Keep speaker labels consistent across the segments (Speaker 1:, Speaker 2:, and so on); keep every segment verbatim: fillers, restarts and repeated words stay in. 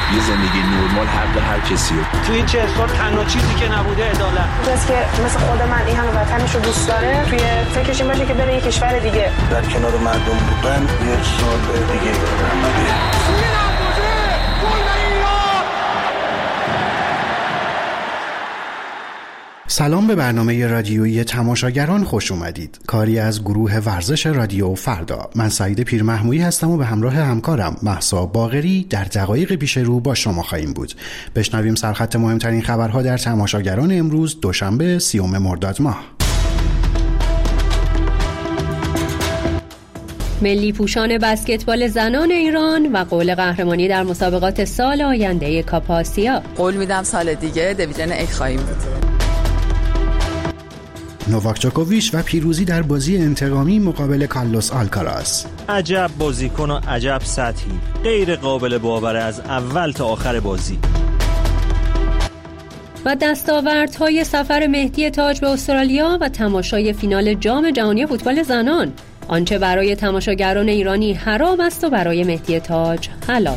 Speaker 1: یه زندگی نرمال حق هر کسی رو.
Speaker 2: توی این چهل سال تنها چیزی که نبوده عدالت.
Speaker 3: کسی که مثل خود من این همه وطنش رو دوست داره توی فکرش این باشه که بره یه کشور دیگه
Speaker 4: در کنار مردم بودن یه سال دیگه داره.
Speaker 5: سلام به برنامه رادیویی تماشاگران خوش اومدید. کاری از گروه ورزش رادیو فردا. من سعید پیرمحمودی هستم و به همراه همکارم مهسا باقری در دقایق پیش رو با شما خواهیم بود. بشنویم سرخط مهمترین خبرها در تماشاگران امروز دوشنبه سیوم مرداد ماه.
Speaker 6: ملی پوشان بسکتبال زنان ایران و قول قهرمانی در مسابقات سال آینده کاپ آسیا.
Speaker 7: قول میدم سال دیگه دیویژن یک خواهیم بود.
Speaker 5: نوواک جوکوویچ و پیروزی در بازی انتقامی مقابل کارلوس آلکاراز.
Speaker 8: عجب بازیکن و عجب سطحی، غیر قابل باوره از اول تا آخر بازی.
Speaker 6: و دستاوردهای سفر مهدی تاج به استرالیا و تماشای فینال جام جهانی فوتبال زنان. آنچه برای تماشاگران ایرانی حرام است و برای مهدی تاج حلال.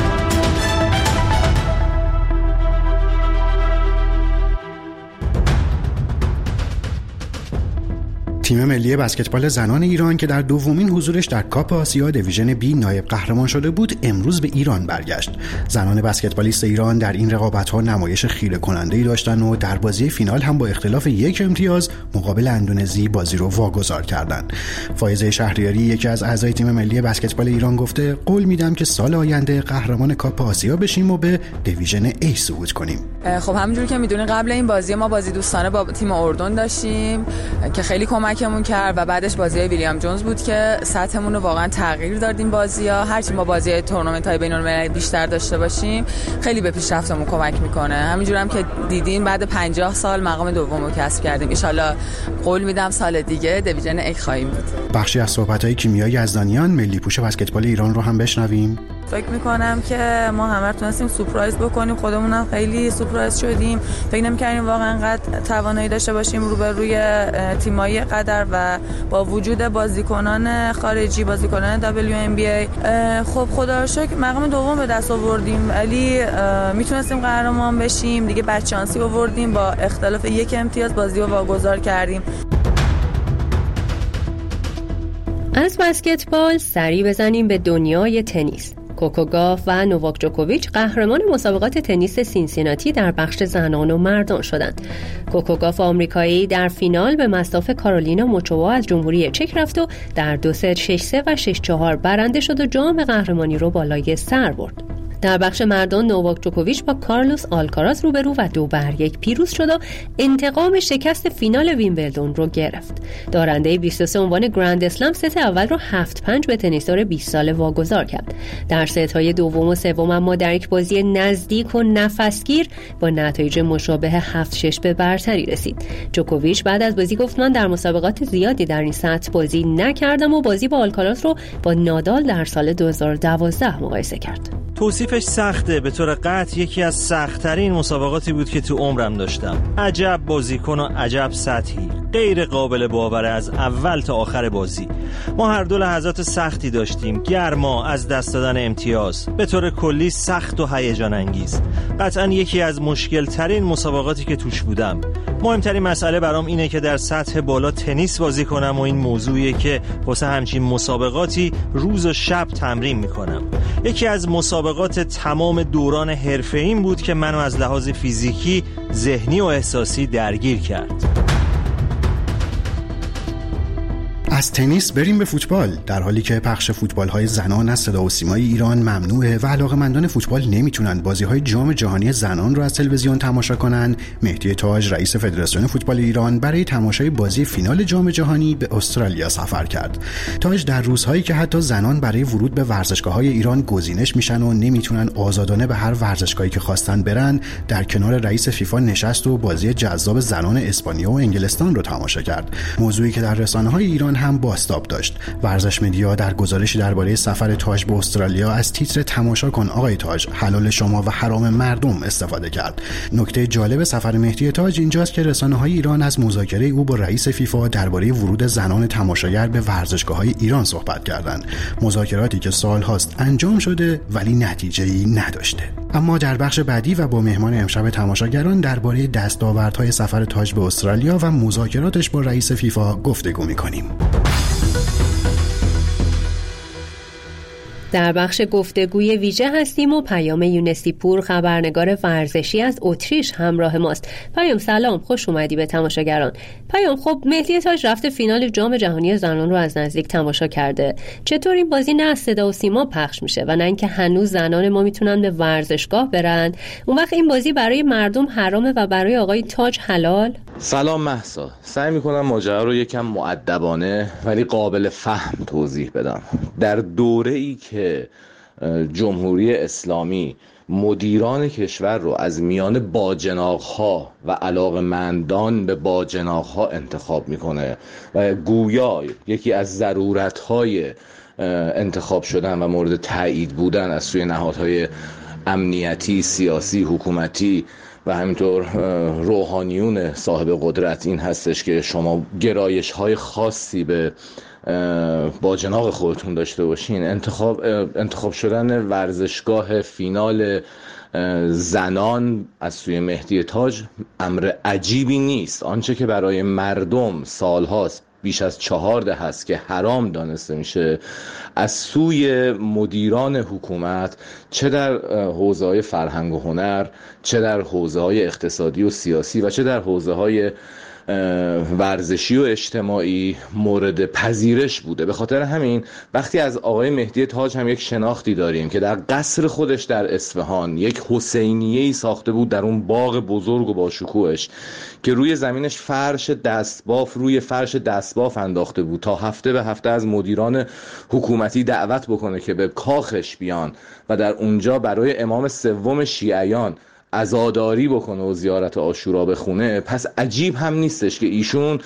Speaker 5: تیم ملی بسکتبال زنان ایران که در دومین حضورش در کاپ آسیا دیویژن بی نایب قهرمان شده بود، امروز به ایران برگشت. زنان بسکتبالیست ایران در این رقابت‌ها نمایش خیره کننده‌ای داشتن و در بازی فینال هم با اختلاف یک امتیاز مقابل اندونزی بازی رو واگذار کردند. فائزه شهریاری یکی از اعضای تیم ملی بسکتبال ایران گفته: قول میدم که سال آینده قهرمان کاپ آسیا بشیم و به دیویژن ای صعود کنیم.
Speaker 7: خب همونجوری که میدونین قبل این بازی ما بازی دوستانه با تیم اردن داشتیم که خیلی کمکمون کرد و بعدش بازی ویلیام جونز بود که سطحمون رو واقعا تغییر دادیم. بازی‌ها هرچی ما بازی تورنمنت‌های بین‌المللی بیشتر داشته باشیم خیلی به پیشرفتمون کمک میکنه. همینجوری هم که دیدین بعد پنجاه سال مقام دوم رو کسب کردیم. ان شاءالله قول میدم سال دیگه دیویژن یک خواهیم بود.
Speaker 5: بخشی از صحبت‌های کیمیا یزدانیان ملی پوش بسکتبال ایران رو هم بشنویم.
Speaker 9: فکر میکنم که ما همه تونستیم سورپرایز بکنیم، خودمونم خیلی سورپرایز شدیم. فکر نمی‌کردیم واقعا انقدر توانایی داشته باشیم روبروی تیم‌های قدر و با وجود بازیکنان خارجی، بازیکنان دبلیو ام بی ای. خب خدا رو شکر مقام دوم به دست آوردیم، ولی میتونستیم قهرمان بشیم دیگه. بچانسی آوردیم، با اختلاف یک امتیاز بازی رو واگذار کردیم.
Speaker 6: از بسکتبال سری بزنیم به دنیای تنیس. کوکو گاف و نوواک جوکوویچ قهرمان مسابقات تنیس سینسیناتی در بخش زنان و مردان شدند. کوکو گاف آمریکایی در فینال به مصاف کارولینا موچووا از جمهوری چک رفت و در دو ست شش سه و شش چهار برنده شد و جام قهرمانی رو بالای سر برد. در بخش مردان نوواک جوکوویچ با کارلوس آلکاراز روبرو و دو بر یک پیروز شد و انتقام شکست فینال ویمبلدون رو گرفت. دارنده بیست و سه عنوان گرند اسلم ست اول رو هفت پنج به تنیسدار بیست ساله واگذار کرد. در ست‌های دوم و سوم اما در یک بازی نزدیک و نفسگیر با نتایج مشابه هفت شش به برتری رسید. جوکوویچ بعد از بازی گفت: من در مسابقات زیادی در این سطح بازی نکردم و بازی با آلکاراز رو با نادال در سال دو هزار و دوازده مقایسه کرد.
Speaker 8: توصیفش سخته، به طور قطع یکی از سخت‌ترین مسابقاتی بود که تو عمرم داشتم. عجب بازیکن و عجب سطحی، غیر قابل باوره از اول تا آخر بازی. ما هر دو لحظات سختی داشتیم، گرما، از دست دادن امتیاز، به طور کلی سخت و هیجان انگیز. قطعاً یکی از مشکل‌ترین مسابقاتی که توش بودم. مهمترین مسئله برام اینه که در سطح بالا تنیس بازی کنم و این موضوعیه که واسه همچین مسابقاتی روز و شب تمرین میکنم. یکی از مسابقات تمام دوران حرفه‌ایم بود که منو از لحاظ فیزیکی، ذهنی و احساسی درگیر کرد.
Speaker 5: از تنیس بریم به فوتبال. در حالی که پخش فوتبال‌های زنان از صدا و سیمای ایران ممنوعه و علاقه‌مندان فوتبال نمیتونن بازی‌های جام جهانی زنان رو از تلویزیون تماشا کنن، مهدی تاج رئیس فدراسیون فوتبال ایران برای تماشای بازی فینال جام جهانی به استرالیا سفر کرد. تاج در روزهایی که حتی زنان برای ورود به ورزشگاه‌های ایران گزینش میشن و نمیتونن آزادانه به هر ورزشگاهی که خواستن برن، در کنار رئیس فیفا نشست و بازی جذاب زنان اسپانیا و انگلستان رو تماشا کرد. موضوعی که در رسانه‌های ایران هم بازتاب داشت. ورزش مدیا در گزارشی درباره سفر تاج به استرالیا از تیتر تماشا کن آقای تاج، حلال شما و حرام مردم استفاده کرد. نکته جالب سفر مهدی تاج اینجاست که رسانه‌های ایران از مذاکره او با رئیس فیفا درباره ورود زنان تماشاگر به ورزشگاه‌های ایران صحبت کردند. مذاکراتی که سال‌هاست انجام شده ولی نتیجه‌ای نداشته. اما در بخش بعدی و با مهمان امشب تماشاگران درباره دستاوردهای سفر تاج به استرالیا و مذاکراتش با رئیس فیفا گفتگو می‌کنیم.
Speaker 6: در بخش گفتگوی ویژه هستیم و پیام یونسی پور خبرنگار ورزشی از اتریش همراه ماست. پیام سلام، خوش اومدی به تماشاگران. پیام، خب مهدی تاج رفته فینال جام جهانی زنان رو از نزدیک تماشا کرده. چطور این بازی نه از صدا و سیما پخش میشه و نه اینکه هنوز زنان ما میتونن به ورزشگاه برن؟ اون وقت این بازی برای مردم حرامه و برای آقای تاج حلال؟
Speaker 1: سلام مهسا، سعی میکنم ماجرا رو یکم مؤدبانه ولی قابل فهم توضیح بدم. در دوره‌ای که جمهوری اسلامی مدیران کشور رو از میان باجناق‌ها و علاقه‌مندان به باجناق‌ها انتخاب میکنه و گویا یکی از ضرورت‌های انتخاب شدن و مورد تایید بودن از سوی نهادهای امنیتی، سیاسی، حکومتی و همینطور روحانیون صاحب قدرت این هستش که شما گرایش‌های خاصی به باجناق خودتون داشته باشین. انتخاب انتخاب شدن ورزشگاه فینال زنان از سوی مهدی تاج امر عجیبی نیست. آنچه که برای مردم سالهاست، بیش از چهار دهه است که حرام دانسته میشه، از سوی مدیران حکومت، چه در حوزه‌های فرهنگ و هنر، چه در حوزه‌های اقتصادی و سیاسی و چه در حوزه‌های ورزشی و اجتماعی مورد پذیرش بوده. به خاطر همین وقتی از آقای مهدی تاج هم یک شناختی داریم که در قصر خودش در اصفهان یک حسینیه‌ای ساخته بود، در اون باغ بزرگ و با شکوهش که روی زمینش فرش دستباف روی فرش دستباف انداخته بود تا هفته به هفته از مدیران حکومتی دعوت بکنه که به کاخش بیان و در اونجا برای امام سوم شیعیان عزاداری بکنه و زیارت عاشورا بخونه، پس عجیب هم نیستش که ایشون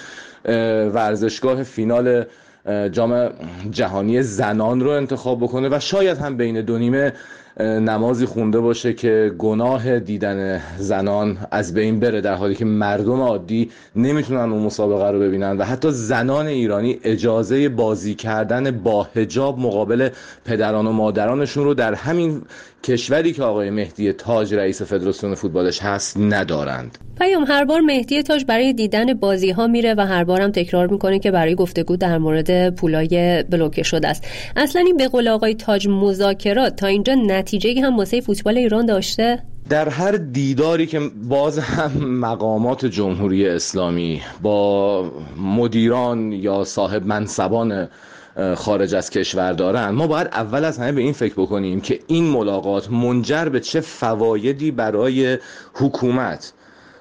Speaker 1: ورزشگاه فینال جام جهانی زنان رو انتخاب بکنه و شاید هم بین دو نیمه نمازی خونده باشه که گناه دیدن زنان از بین بره، در حالی که مردم عادی نمیتونن اون مسابقه رو ببینن و حتی زنان ایرانی اجازه بازی کردن با حجاب مقابل پدران و مادرانشون رو در همین کشوری که آقای مهدی تاج رئیس فدراسیون فوتبالش هست ندارند.
Speaker 6: پیام، هر بار مهدی تاج برای دیدن بازی ها میره و هر بارم تکرار میکنه که برای گفتگو در مورد پولای بلوکه شده است. اصلا این به قول آقای تاج مذاکرات تا اینجا نتیجه‌ای هم واسه فوتبال ایران داشته؟
Speaker 1: در هر دیداری که باز هم مقامات جمهوری اسلامی با مدیران یا صاحب منصبان خارج از کشور دارن، ما باید اول از همه به این فکر بکنیم که این ملاقات منجر به چه فوایدی برای حکومت،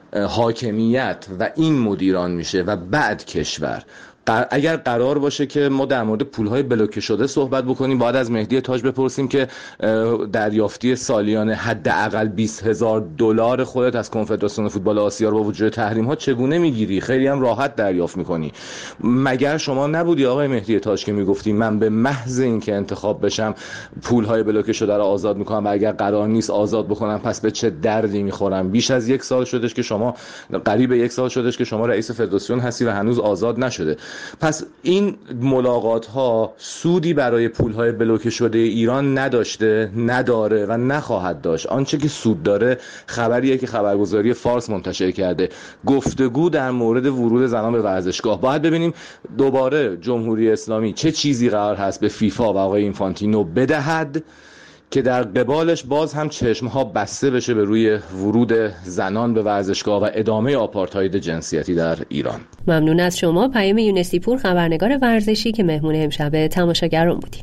Speaker 1: حاکمیت و این مدیران میشه و بعد کشور. اگر قرار باشه که ما در مورد پولهای بلوکه شده صحبت بکنیم، باید از مهدی تاج بپرسیم که دریافتی سالیانه حداقل بیست هزار دلار خودت از کنفدراسیون فوتبال آسیا رو با وجود تحریم ها چگونه میگیری؟ خیلی هم راحت دریافت میکنی. مگر شما نبودی آقای مهدی تاج که میگفتی من به محض اینکه انتخاب بشم پولهای بلوکه شده رو آزاد میکنم و اگر قرار نیست آزاد بکنم پس به چه دردی میخورم؟ بیش از یک سال شدش که شما قریب یک سال شدش که شما رئیس فدراسیون هستی و هنوز آزاد نشده. پس این ملاقات ها سودی برای پولهای بلوکه شده ایران نداشته، نداره و نخواهد داشت. آنچه که سود داره خبریه که خبرگزاری فارس منتشر کرده، گفتگو در مورد ورود زنان به ورزشگاه. باید ببینیم دوباره جمهوری اسلامی چه چیزی قرار هست به فیفا و آقای اینفانتینو بدهد که در قبالش باز هم چشمها بسته بشه به روی ورود زنان به ورزشگاه و ادامه آپارتاید جنسیتی در ایران.
Speaker 6: ممنون از شما پیام یونسی پور خبرنگار ورزشی که مهمون امشب تماشاگران بودیم.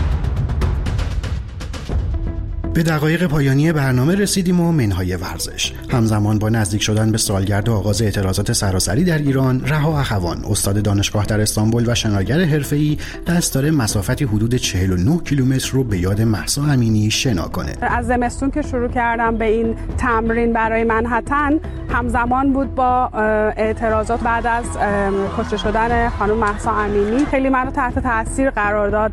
Speaker 5: به دقایق پایانی برنامه رسیدیم و منهای ورزش. همزمان با نزدیک شدن به سالگرد آغاز اعتراضات سراسری در ایران، رها اخوان، استاد دانشگاه در استانبول و شناگر حرفه‌ای، دست داره مسافتی حدود چهل و نه کیلومتر رو به یاد مهسا امینی شنا کنه.
Speaker 3: از زمستون که شروع کردم به این تمرین برای منحتن، همزمان بود با اعتراضات بعد از کشته شدن خانم مهسا امینی. خیلی منو تحت تاثیر قرار داد.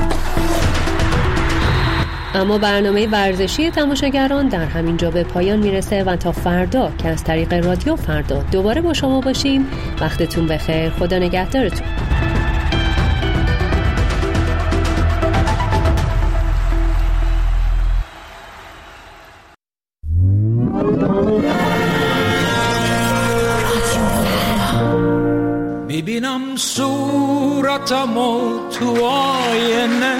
Speaker 6: اما برنامه ورزشی تماشاگران در همین جا به پایان میرسه و تا فردا که از طریق رادیو فردا دوباره با شما باشیم. وقتتون بخیر، خدا نگهدارتون.
Speaker 10: تو آینه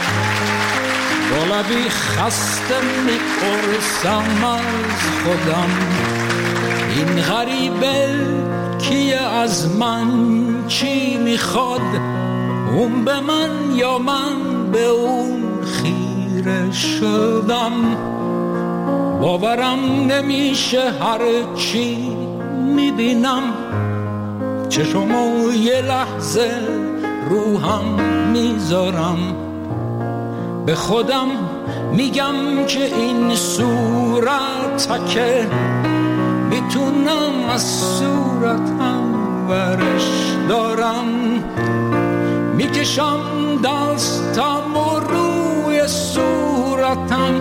Speaker 10: با لبی خسته میپرسم از خودم این غریبه کیه از من چی میخواد اون به من یا من به اون خیره شدم باورم نمیشه هر چی میبینم چشمو یه لحظه روحم میذارم به خودم میگم که این صورت که میتونم از صورتم ورش دارم میکشم دستم و روی صورتم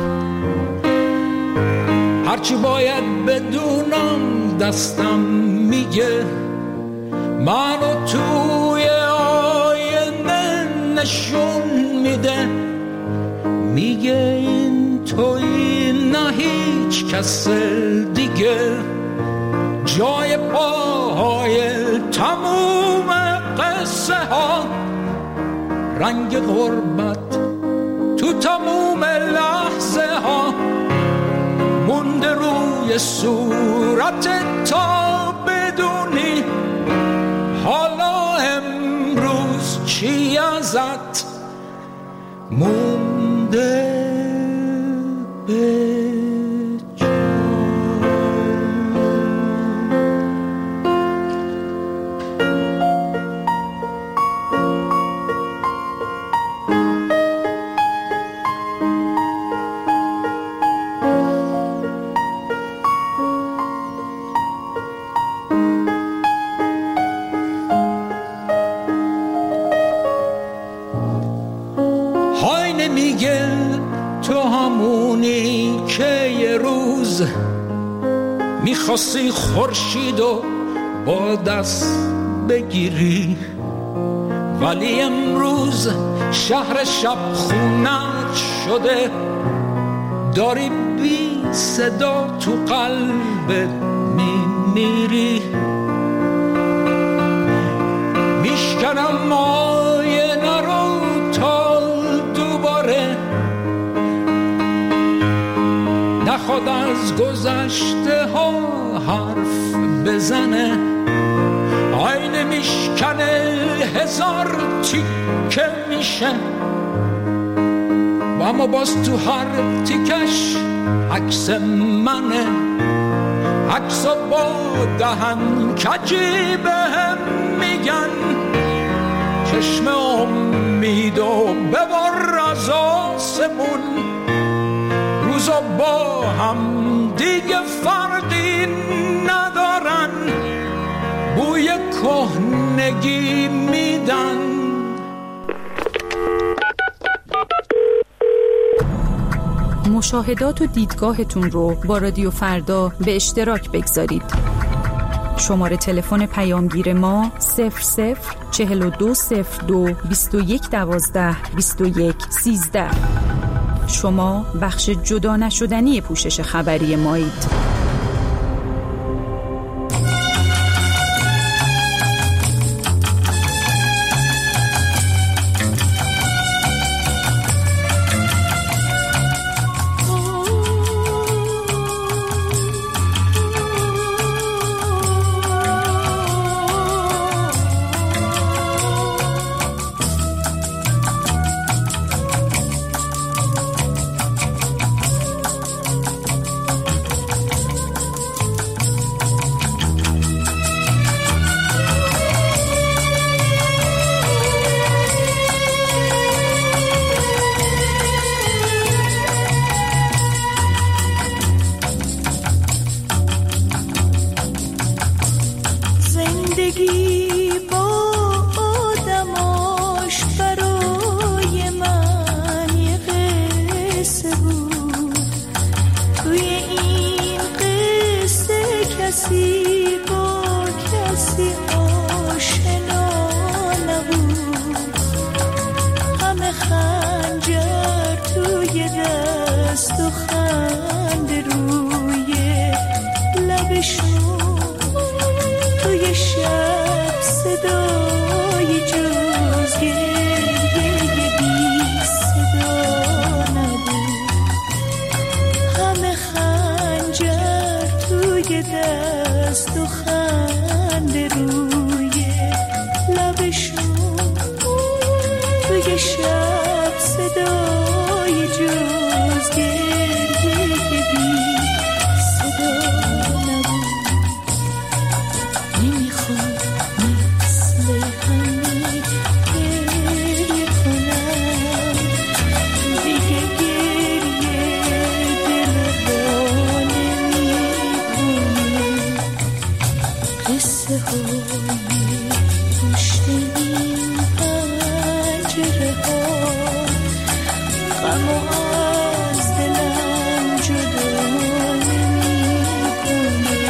Speaker 10: هرچی باید بدونم دستم میگه منو توی آینه نشون میده میگه این توی نه هیچ کس دیگه جای پاهای تموم قصه ها رنگ غربت تو تموم لحظه ها مونده روی صورت تا بدونی حالا امروز چی ازت مونده به میخواستی خورشید و با دست بگیری ولی امروز شهر شب خونت شده داری بی صدا تو قلبت میمیری میشکنم آینه رو تا دوباره نخواد از گذشته ها حرف بزنه آینه میشکنه هزار تیکه میشه و اما باز تو هر تیکش عکس منه عکس با دهن کجی بهم میگن چشم امید و ببر از آسمون روزا با هم دیگه فرقی ندارن بوی کهنگی میدن
Speaker 11: مشاهدات و دیدگاهتون رو با رادیو فردا به اشتراک بگذارید. شماره تلفن پیامگیر ما صفر صفر چهل و دو صفر دو بیست و یک دوازده بیست و یک سیزده. شما بخش جدا نشدنی پوشش خبری مایید.
Speaker 12: توی شب صدای جزگه مست و خنده روی لبشون، توی شب صدای جز گریه بی صدا نبود. نمیخوام مثل همین گریه کنم دیگه، گریه دل رو نمیکنه. قصه های پشت این پنجره ها غم و از دلم جدا نمیکنه.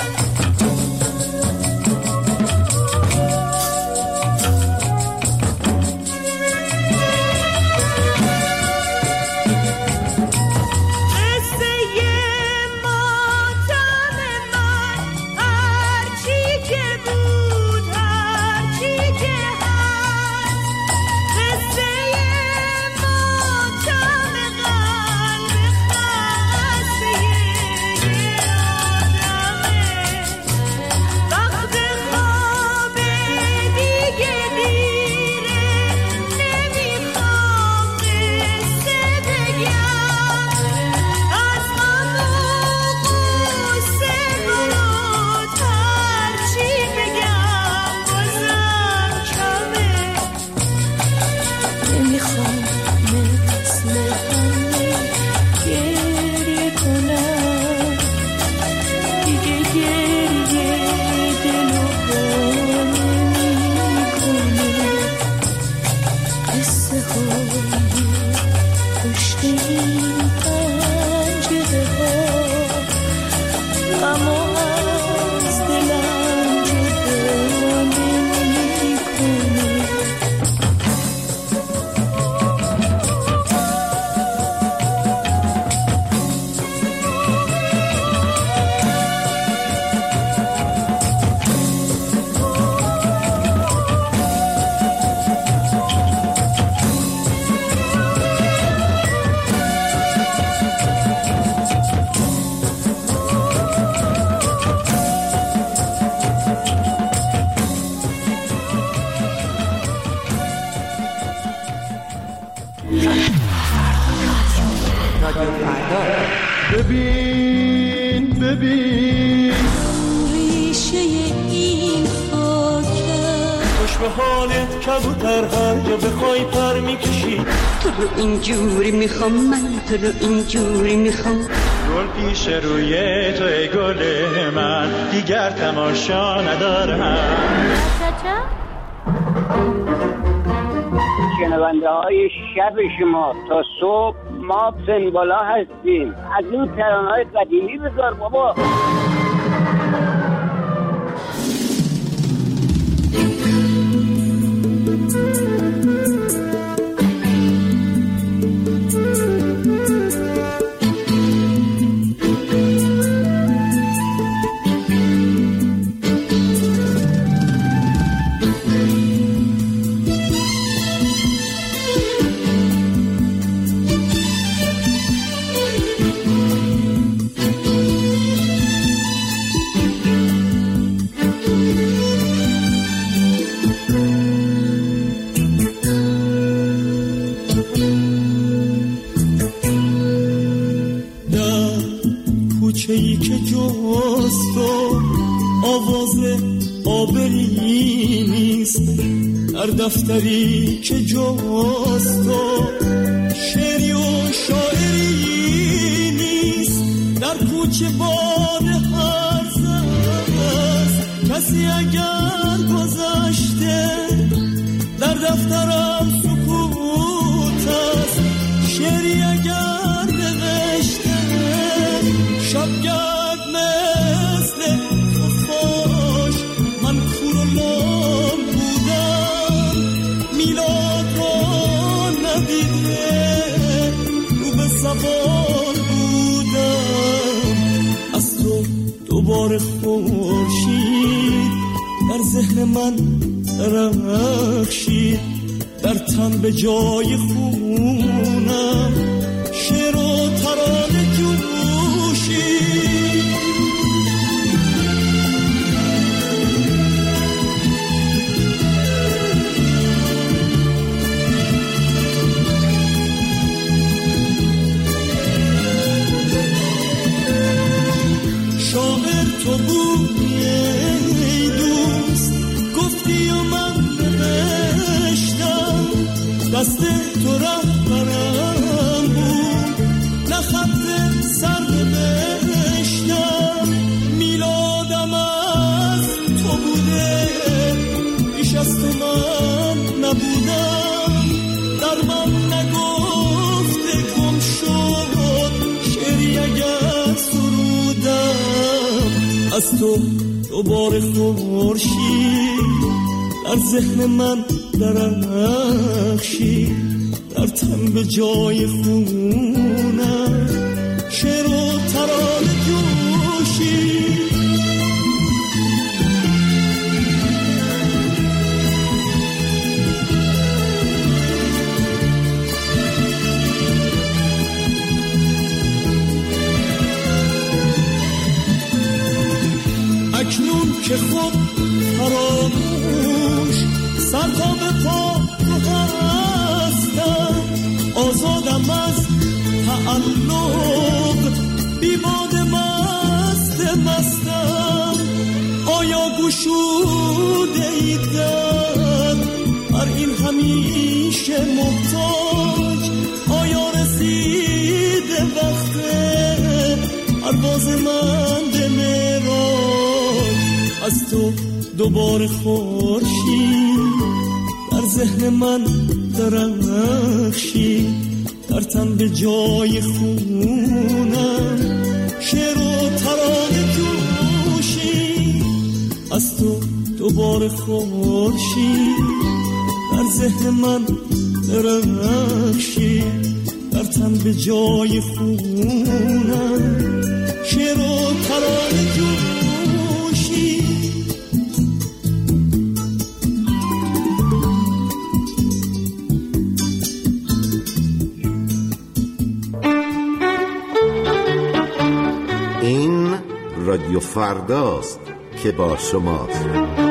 Speaker 13: ببین ببین
Speaker 12: ریشه این خاکه،
Speaker 13: خوش به حالت کبوتر هر جا بخوای پر میکشی.
Speaker 14: تو رو اینجوری میخوام، من تو رو اینجوری میخوام.
Speaker 13: گل پیش روی تو ای گل من، دیگر تماشا ندارم.
Speaker 15: شنونده های شب شما تا صبح ما سنبالا هستیم. از این ترانه‌های قدیمی بذار بابا.
Speaker 13: کوچه‌ای که جز تو آواز آبری نیست، در دفتری که جز تو شعری و شاعری نیست، در کوچه باد هرز است کسی اگر گذشته، در دفترم سکوت است شعری اگر نوشته. شبگرد مثل خفاش من کور و لام بودم، میلاد را ندیده رو به زبان بودم. از تو دوباره خورشید در ذهن من درخشید، در تن به جای خونم شعر و ترانه جوشید.
Speaker 16: قصد تو رهبرم بود، نه خط سر نوشتم. میلادم از تو بوده، بیش از تو من نبودم. در من نگفته گم شد شعری اگر سرودم. از تو دوباره خورشید در ذهن من درخشید، در تن به جای خونم شعر و ترانه جوشید. اکنون که خود فراموش سر تا به پا تو هستم، آزادم از تعلق بی باد مست مستم. آیا گشوده ای در بر این همیشه محتاج؟ آیا رسیده وقت پرواز من به معراج؟ از تو دوباره خورشید در ذهن من درخشید، در تن به جای خونم شعر و ترانه جوشید. از تو دوباره خورشید در ذهن من درخشید، در تن به جای خونم شعر و ترانه جوشید.
Speaker 17: رادیو فرداست که با شماست.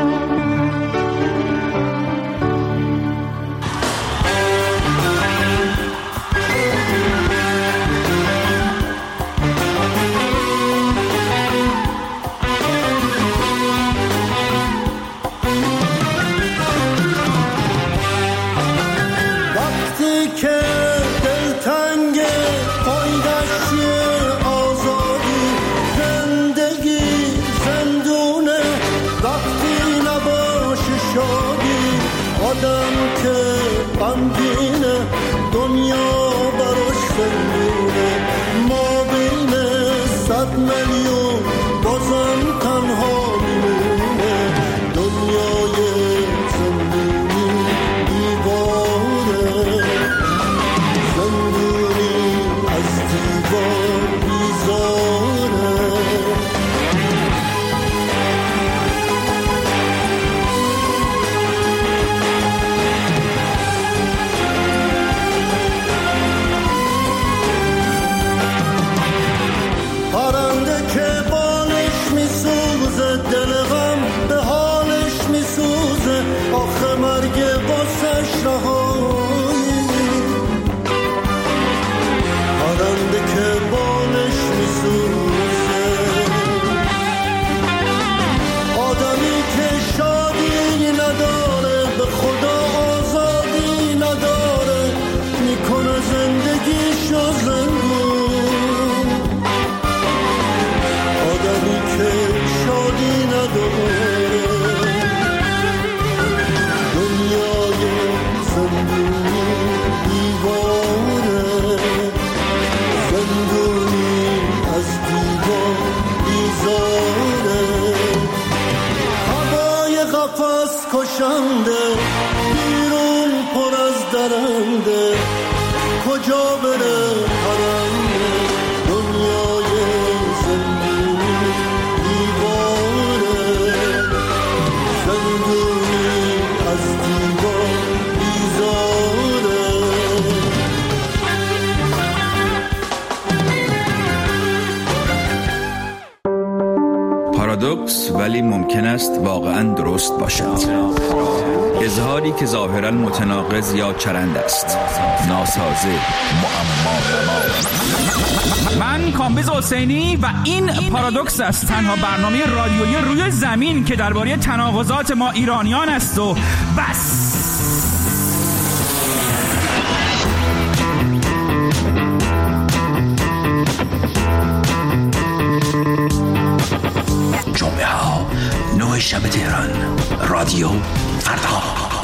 Speaker 18: پارادوکس ولی ممکن است واقعا درست باشد. اظهاری که ظاهرا متناقض یا چرند است، ناسازه، معما.
Speaker 19: من کامبیز حسینی و این پارادوکس است، تنها برنامه رادیویی روی زمین که درباره تناقضات ما ایرانیان است و بس.
Speaker 20: شب تهران. رادیو فردا.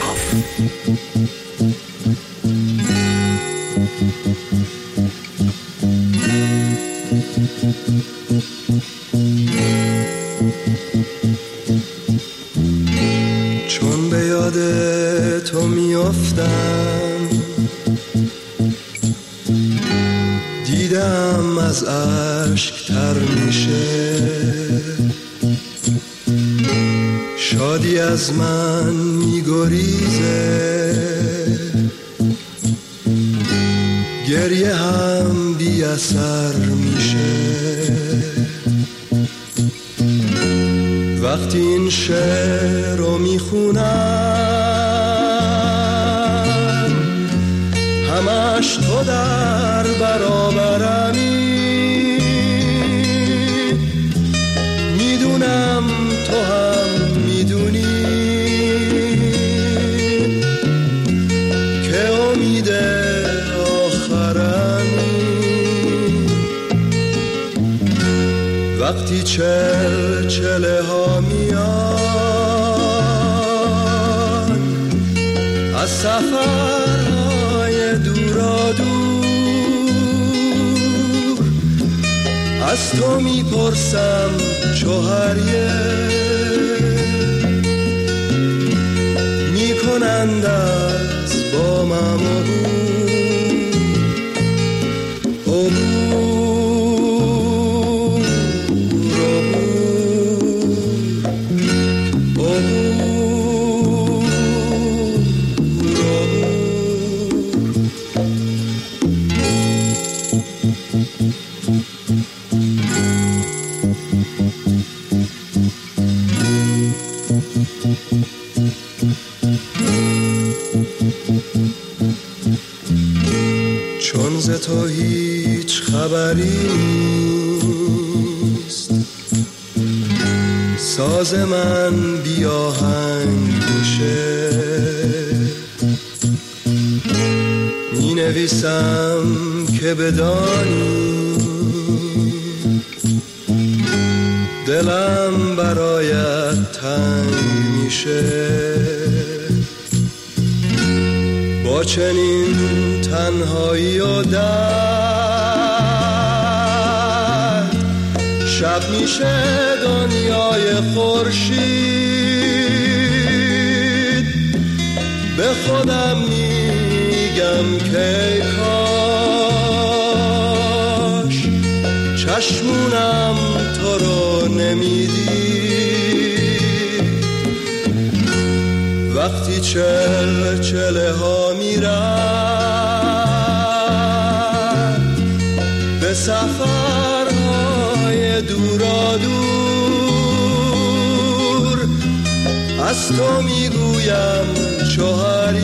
Speaker 21: چون به یاد تو میافتم، دیدم از عشق تر میشه، شادی از من میگریزه، گریه هم بی اثر میشه. وقتی این شعر رو میخونم، همش تو در برابرمی، میدونم تو هم میدونی که امید آخرمی. وقتی چل چله ها میان از سفرهای دورا دور، از تو میپرسم چوهریه، میکنند از با من چون ز تو هیچ خبری نیست، ساز من بی آهنگ میشه، می نویسم که بدانی دلم برایت تنگ میشه. با چنین تنهایی و درد، شب میشه دنیای خورشید. به خودم میگم که کاش چشمونم تو رو نمیدید. وقتی چل چله ها میرن به سفرهای دورا دور، از تو میگویم چهار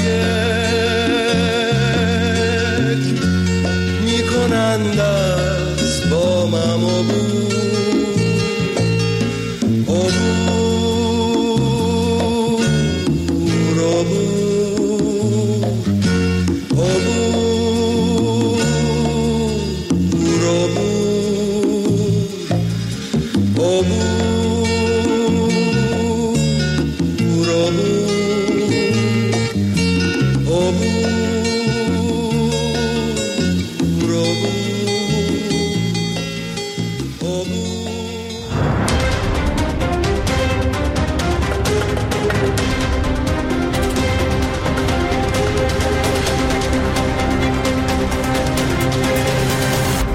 Speaker 21: یک، میکنند از با من